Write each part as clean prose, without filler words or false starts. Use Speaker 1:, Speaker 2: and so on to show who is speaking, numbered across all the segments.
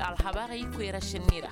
Speaker 1: alhabari kwera shinira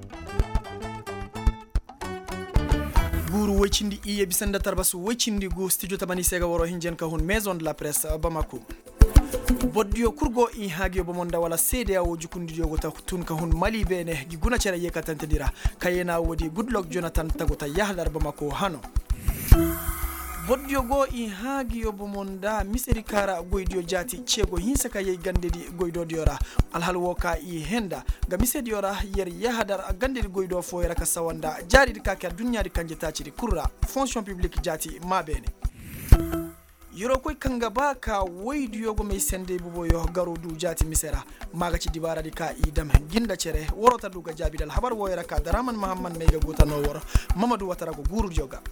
Speaker 2: guru wecindi iye bisanda tarbasu wecindi go studio tabani sega woro hinjen ka hun maison de la presse Bamako boddio kurgo in hagi bomonda wala CDA o jukundidio go ta tun ka hun Mali bene gi guna cere yeka tantedira kayena wodi Goodluck Jonathan tagota yahdar Bamako hano boddio go in hagi bomonda miseri kara goydio jati cego hinsa kay gandedi goydo diora alhal woka i henda ga misedi diora yer yahdar gandedi goydo fo yara ka sawanda jari ka ka dunya di kanje taciri kurra fonction publique jati mabene yoro koy kanga baka waydiyo go may sende bubo yo garo du jati misera maga ci dibara di ka idam ginda cere worota duga jabidal habar woyara ka daraman muhammad mega gota no woro mamadou watara go guru joga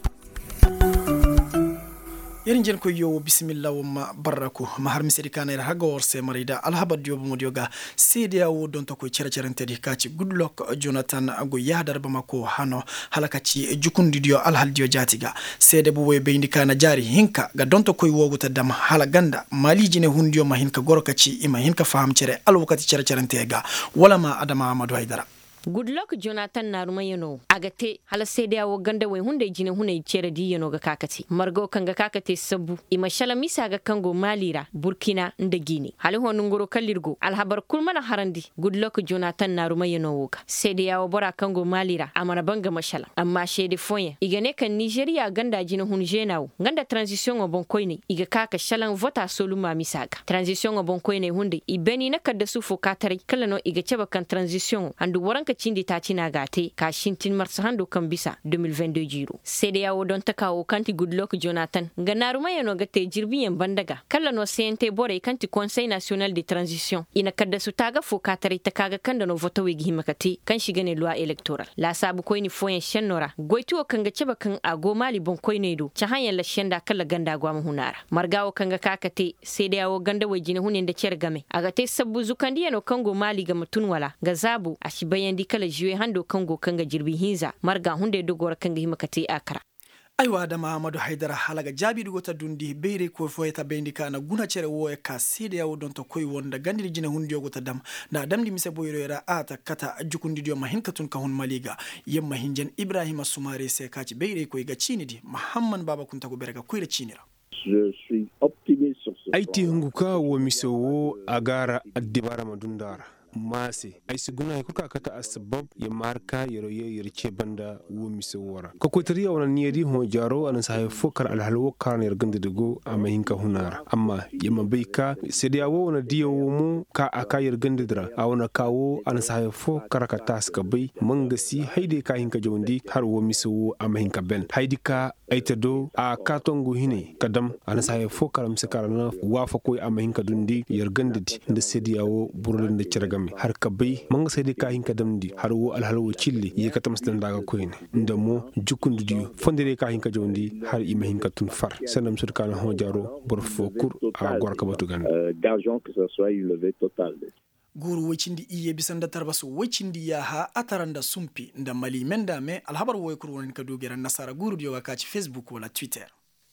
Speaker 2: yerin jen ko yo bismillah wa barako mahar misedi kana ira haga worse marida alhabad yo modioga CDA wo don to ko cercerentedi kaci Goodluck Jonathan go yahdar Bamako hano halakaci jukundidio alhaldio jatiga sede bo we beindi kana jari hinka ga don to koy woguta dam hala ganda maliji ne hundio ma hinka gorokaci ima hinka faham cere alwakati cercerentega wala ma adama Amadou Haidara
Speaker 3: Goodluck Jonathan naruma yano agate hala CDA wo ganda we hunde jine hunay cere di yano ga kakati margo kanga kakati sabu ima shala misa ga kango Malira Burkina nda Guinea hali honu ngoro kalirgo alhabar kulmana harandi Goodluck Jonathan naruma yano woga CDA wo bora kango Malira amana banga mashala amma shede foye igane kan Nigeria ganda jine hun jenawo ganda transition o bon koyne iga kaka shalan vota soluma misaga transition o bon koyne hunde ibeni na kadda sufo katare kala no iga ceba kan transition andu waranka cindi ta cina gate ka shintin marsa hando kan bisa 2022 jiro CDA wo don takawo kanti Goodluck Jonathan ganaruma yano gate jirbiyan bandaga kala no CNT bore kanti Conseil National de Transition ina kadda su taga fo katare ta kaga kanda no voto wegi himakati kan shigane loi electoral la sabu koyni foyen shennora goitu o kanga ceba kan ago Mali bon koyne do cha hanya la shenda kala ganda gwa hunara margawo kanga kakate CDA wo ganda wajine hunen da cergame agate sabbu zukandi yano kango Mali ga mutun wala ga zabu ashibayandi kala jiwe hando kango kanga jirbi hinza marga hunde dogora kanga himakati akara
Speaker 2: aywa da Amadou Haidara halaga jabi dugota dundi beire ko foyeta bendika na guna cere woe ka CDA wo don to koy wonda gandiri jine hundi yogota dam na damdi mise boyro era ata kata jukundi dio mahinkatun ka hun maliga yemma hinjen Ibrahima Soumare se kaci beire ko ga cinidi Muhammad Baba kunta ko berega kuira cinira
Speaker 4: je suis optimiste sur ce
Speaker 5: aiti hunguka wo misowo agara addibara madundara mase ay siguna ko kata asbab ya marka yero yerce banda wo misawara ko ko tariya wona niyadi ho jaro an sa fokar al halwo kan yer gande dego ama hinka hunara amma yema beika sediya wo wona diyo mu ka aka yer gande dra a wona kawo an sa fokar ka taska bai mangasi haide ka hinka jondi har wo misawo ama hinka ben haidi ka aitado a katongo hine kadam an sa fokar msikara na wafa koy ama hinka dundi yer gande di sediya wo burlen de cerga har kabai manga sai dai kahin kadamdi har wo alhalwo chilli ye katam stan daga koyne ndamo jukundu diyo fondere kahin ka jondi har imahin ka tun far sanam sur kana ho jaro bor fokur a gorka batu gan
Speaker 4: d'argent que ça soit une levée totale
Speaker 2: guru wecindi iye bisanda tarbasu wecindi ya ha ataranda sumpi nda Mali menda me alhabar woy kurwon ka dogera nasara guru diyo ka ci Facebook wala Twitter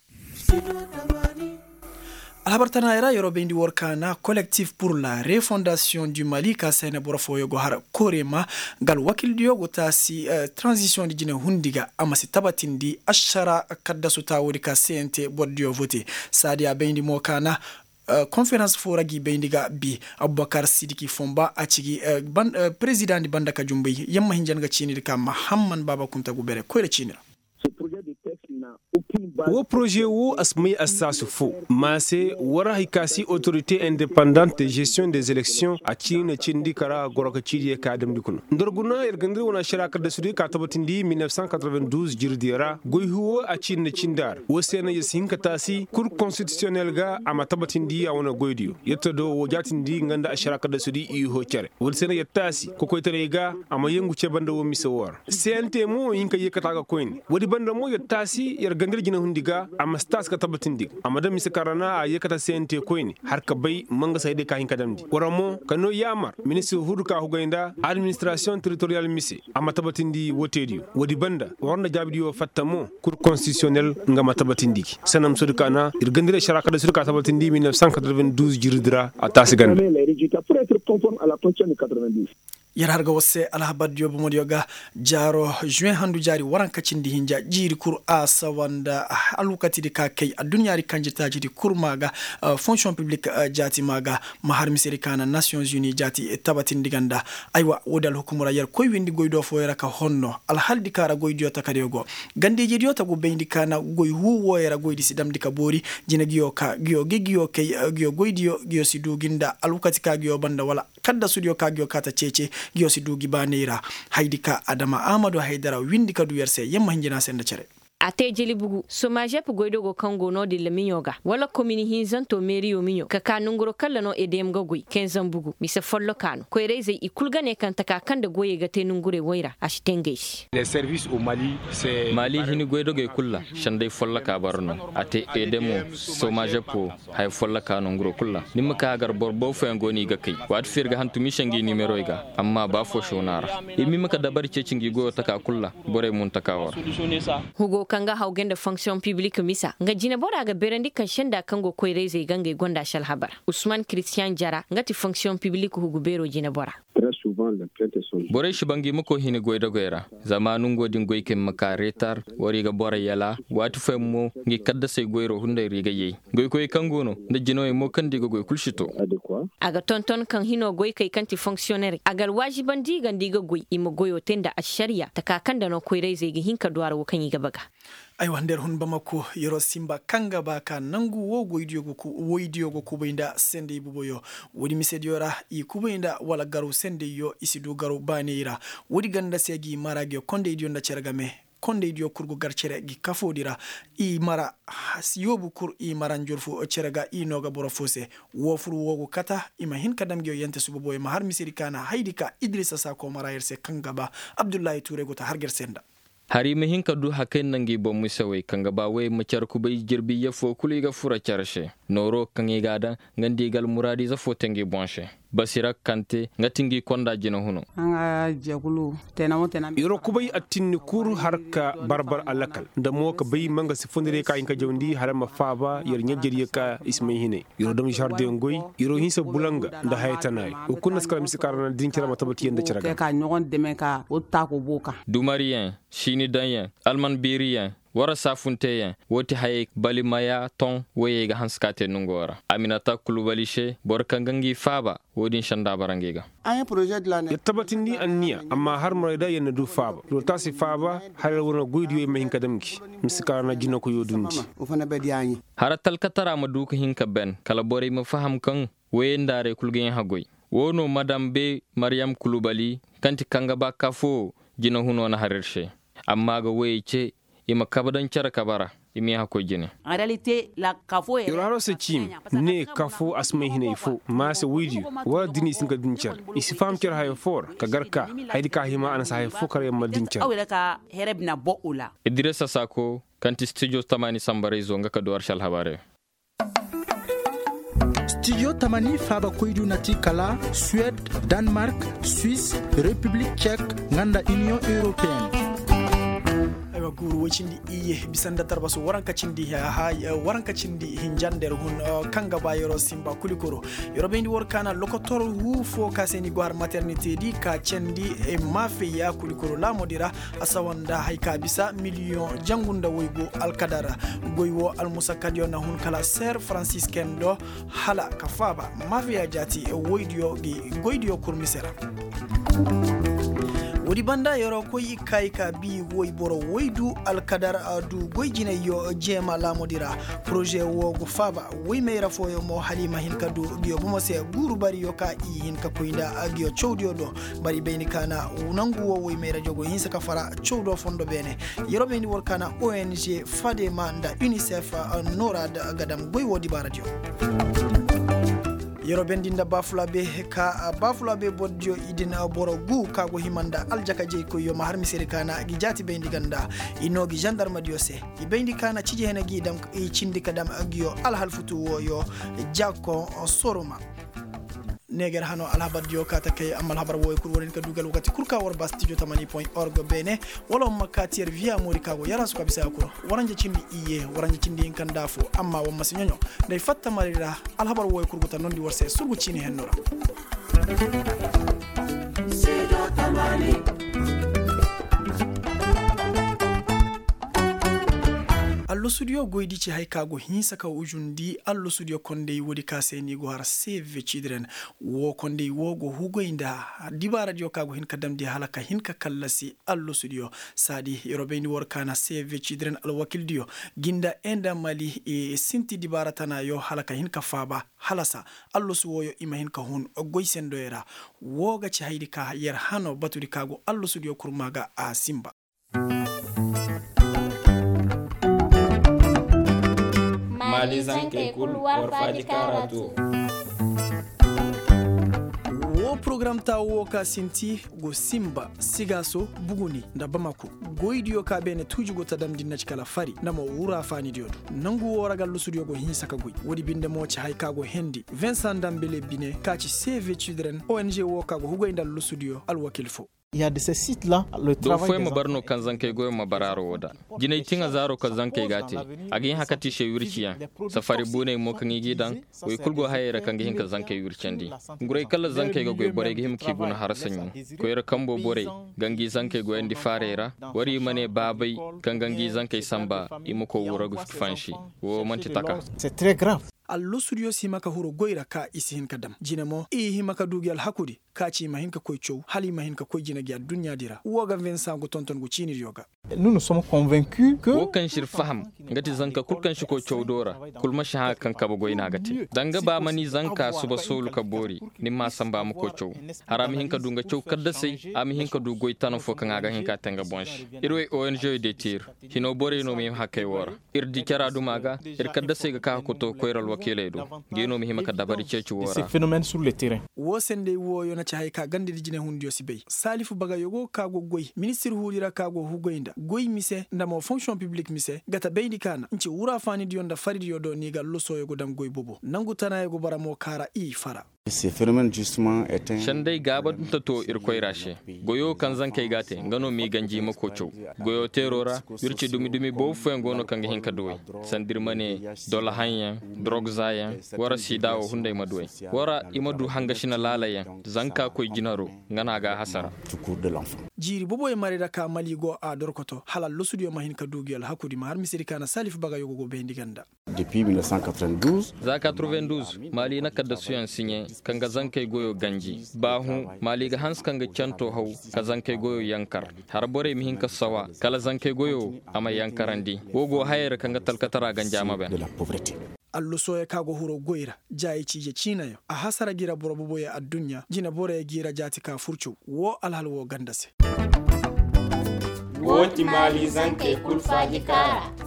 Speaker 2: alhabartana era yoro bendi workana collectif pour la refondation du Mali ka sene borofo yogo har korema gal wakil diogo tasi transition di jine hundiga amasi tabatindi ashara kaddasu tawuri ka CNT boddio vote sadia bendi mokana conférence foragi bendiga bi Abubakar Sidiki Fomba acigi président di bandaka jumbi yamma hinjanga chinir ka Muhammad Baba kunta gubere ko chinira
Speaker 5: wo projet wo asmai asasu fo mase wara hikasi autorité indépendante de gestion des élections a china chindi kara goroka chidi ka adam dikuno ndorguna ergandri wona shiraka da sudi ka tabatindi 1992 jirdira goyhuwo a china chindar wo sena yesinka tasi cour constitutionnel ga ama tabatindi a wona goydiyo yetto wo jatindi nganda a shiraka da sudi i ho chere wo sena yettasi ko koytere ga ama yengu che banda wo misawar CNT mo yinka yekata ga koyni wodi banda mo yettasi ergandri jina diga amma stas ka tabatin dig amma da misa karana a yakata sente koini har ka bai manga sai dai kahin kadamdi waramo kano yamar ministre hudu ka hugainda administration territorial misi amma tabatin di wotedi wodi banda warna jabidi yo fattamo cour constitutionnel ngama tabatin dig sanam sudukana irgandire sharaka da suduka tabatin di 1992 jirdira atasi ganda
Speaker 4: les résultats pour être conforme à la constitution de 90.
Speaker 2: yar harga wasse alhabad yobo modioga jaro juin handu jari waranka cindi hinja jiri kur asa wanda alukati di kakay adunyari kanjitaji di kur maga fonction publique jati maga mahar miseri kana Nations Unies jati tabatin diganda aywa wodal hukumura yar koy windi goydo fo yara ka honno alhaldi kara goydo takadego gande jidi ta go bendi kana goy hu woyara goydi sidam dika bori jina giyo ka giyo giyo kay giyo goydio giyo sidu ginda alukati ka giyo banda wala kadda studio ka giyo kata cece giyo sidu gibanira haydika adama amadou haydara windi kadu yerse yemma hinjina senda cere
Speaker 3: ate jeli bugu somaje pu goydo go kango no de le minyoga wala komini hinzan to meri yo minyo ka kanunguro kala no edem go goy kenzan bugu mi se follo kanu ko ereze ikulgane kan taka kan de goye ga tenungure woira ashtengesh
Speaker 6: les services au Mali c'est
Speaker 7: Mali hini goydo go kulla shande folla ka barno ate edemo somaje pu hay folla kanunguro kulla nimma ka gar borbo fen goni ga kai wat firga hantu mishangi numero ga amma ba fo shonara imi maka dabar cecingi go taka kulla bore mun takawar
Speaker 3: hugo kanga haugenda fonction publique misa nga jina bora ga berendi kan shenda kango koyreze gange gonda shal habar Ousmane Christian Jara ngati fonction publique hugo bero jina bora
Speaker 4: Très souvent les plaintes sont
Speaker 7: bore shi bangi mako hini goyda goyra zamanun godin goyke maka retar wari ga bora yala watu femmo ngi kadda sai goyro hunda riga yei goy koy kangono da jino e mo kandi go goy kulshito
Speaker 4: adéquat
Speaker 3: aga tonton kan hino goy kay kanti fonctionnaire agal wajiban diga ndiga goy imo goyo tenda a sharia takakanda no koyreze gi hinka duwar wo kan yi gabaga
Speaker 2: aywa nder hun bamako yoro simba kanga baka nangu wo woidiogo kubainda sende ibuboyo wodi misediora i kubainda wala garu sende yo isidu garu banira wodi ganda segi maragyo konde idio nda cergame konde idio kurgo garcere gi kafodira i mara yobu kur i maran jorfu cerga i noga boro fose wofuru wogo kata ima hin kadamgyo yente sububoy mahar misiri kana haidika Idrissa Sako mara yerse kangaba Abdullahi Touré gota harger senda
Speaker 7: hari mihin kadu haken nangi bo musawai kanga ba wai macar ku bai jirbi ya fo kuli ga fura charshe noro kangi gada ngandi gal muradi za fo tengi bonche basira kante ngatingi konda jina huno
Speaker 8: anga jagulu tena
Speaker 5: yoro kubai atinni kur harka barbar alakal da mo ka bai manga sifundire ka inka jawndi harama faba yer nyajeri ka ismay hine yoro dam jardin ngoy yoro hinsa bulanga da haytanay o kunna skala misikarana dinkira matabati yenda ciraga
Speaker 8: ka nyogon deme ka o ta ko boka
Speaker 7: dumarien shini danyen alman birien wara safunteyen woti hay balimaya ton woye ga hanskate nungora Aminata Kulubalishe borkangangi faba wodin shanda barangega
Speaker 8: un projet de l'année
Speaker 5: tabatindi anniya amma har marayda yenna du faba do tasi faba halal wona goydi me hinka damki misikana jinna ko yodundi
Speaker 8: o fana be diani
Speaker 7: haratal katara maduka hinka ben kala bore ma faham kan woye ndare kulgen hagoy wono madam be Mariam Kulubali kanti kanga ba kafo jina huno na harirche amma ga woye ce ima kabadan cara kabara imi hako jine
Speaker 8: en réalité la kafo
Speaker 5: yoro haro se chim ne kafo asmay hine fo ma se widi wa dini singa dinchar isi fam cer hay for ka garka haydi ka hima ana sa hay fo kare ma dinchar
Speaker 8: awela ka herebna boula
Speaker 7: Idrissa Sako kanti studio tamani sambare zo ngaka do arshal habare
Speaker 9: studio tamani faba koydu nati kala Suède Danemark Suisse République tchèque nganda Union européenne
Speaker 2: guru wacindi iye bisanda tarbaso waranka cindi ha waranka cindi hinjander hun kanga ba yoro simba kulikoro yoro bendi workana lokotor hu fo kaseni gwar maternité di ka cendi e mafe ya kulikoro la modira asawanda hayka bisa million jangunda woygo alkadara goywo almusakadio na hun kala ser franciscain do hala kafaba mafe ya jati e woydio gi goydio kurmisera wodi banda yoro koyi kayka bi woy boro woydu alkadar adu goyjine yo jema la modira projet wo go faba woy meira foyo mo halima hinka du giyo bomo se guru bari yo ka i hinka koinda agiyo chowdio do bari beni kana unangu wo woy meira jogo hinsa ka fara chowdo fondo bene yoro beni workana ONG Fadema nda UNICEF NORAD gadam goy wodi baradio yoro bendinda bafulabe ka bafulabe bodjo idina boro gu kago himanda aljaka jey ko yo mahar misere kana gi jati bendi ganda inogi gendarme diose i bendi kana cije hena gi dam e cindi kadam agiyo alhal futu wo yo jakko soroma neger hano alhabar dio kata kay amal habar woy kur wonen ka dugal wakati kur ka war bas studio tamani.org bene wala makatier via mori kago yara su kabisa ko waranje cindi iye waranje cindi en kandafo amma wa masinyonyo day fatta marira alhabar woy kur gota nondi warse surgu cini hennora studio tamani allo studio goydi ci hay kago hinsa ka ujundi allo studio konde wodi kaseni go har save children wo konde wo go hugoinda diba radio kago hin kadam di halaka hin ka kallasi allo studio sadi yorobeni wor kana save children al wakil dio ginda enda mali e sinti dibara tana yo halaka hin ka faba halasa allo suwoyo ima hin ka hun goysendo era woga ci haydi ka yer hano baturi kago allo studio kurmaga a simba
Speaker 7: mali zanke kul warfaji karatu
Speaker 2: wo program ta wo ka sinti go simba sigaso buguni da bamako goidiyo ka bene tujugo tadam dinna cikala fari namo wura fani diodo nangu woragal lusudiyo go hinsa ka goy wodi binde mo ci hay kago hendi Vincent Dambele bine ka ci Save Children ONG wo ka go hugoindal lusudiyo al wakilfo.
Speaker 9: Il y a de ces sites-là, le travail
Speaker 7: des barno kan zanke goyo mabararo woda jinay tinga zaro kan zanke gate agi hakati she wirciya safari bune mo kan gidan way kulgo hayra kan gihin kan zanke wircandi nguray kala zanke go goy bore gihim ki guna harasanyu ko yera kambo bore gangi zanke go endi farera wari mane babay kan gangi zanke samba imuko wurago fanshi wo manti taka.
Speaker 9: C'est très grave.
Speaker 2: allo studio si maka huro goyra ka isi hin kadam jinamo e himaka dugi al hakudi ka ci mahin ka koy chow hali mahin ka koy jina gi dunya dira woga Vincent go tonton go chini yoga.
Speaker 9: Nous nous sommes convaincus que
Speaker 7: wo kan shir faham ngati zanka kul kan shi ko chow dora kul ma shaha kan ka bogo ina gati danga ba mani zanka suba solu ka bori nimma samba mu ko chow harami hin ka dunga chow kadda sai ami hin ka du goy tano fo kan aga hin ka tanga bonsh irwe ONG de tir hino bore no mi hakkay wora irdi kara du maga kadda sai ga ka ko to koyral keledo geno mi himaka dabari ceci wora
Speaker 9: ces phénomènes sur le terrain
Speaker 2: wo sende wo yona ci hay ka gande di jine hundiyo sibey Salifu Baga yogo kago goy ministre hulira kago hugoinda goy mise ndamo fonction publique mise gata beydi kana nci wura fani di yonda faridi yodo ni ga loso yogo dam goy bobo nangu tana yogo baramo kara i fara.
Speaker 10: Ces phénomènes justement étaient
Speaker 7: shandai gaba to irkoy rashe goyo kan zankay gate ngano mi ganji mako chow goyo terora yurci dumi bo fengono kan hin ka doy sandir mane dola hanya drog zaya wara sidawo hunday madoy wara imadu hangashina lalayen zanka koy jinaro ngana ga hasara
Speaker 10: cours de l'enfant
Speaker 2: jiri bobo e marida ka maligo a dorkoto halal lo studio mahin ka dugiyal hakudi ma har misiri kana Salifu Baga yogo go bendi ganda
Speaker 10: depuis 1992
Speaker 7: za 92 mali na kadda suyan sinye kanga zankai goyo ganji bahu mali ga hans kanga canto hau ka zankai goyo yankar har bore mi hinka sawa kala zankai goyo ama yankarandi wogo hayra kanga talkatara ganja mabe
Speaker 10: de la pauvreté.
Speaker 2: allo soya kago huro goyra jayi cije chinayo a hasara gira borobo ya adunya jina bore gira jati ka furchu wo alhal wo gandase
Speaker 11: woti mali zankai kulfaji kara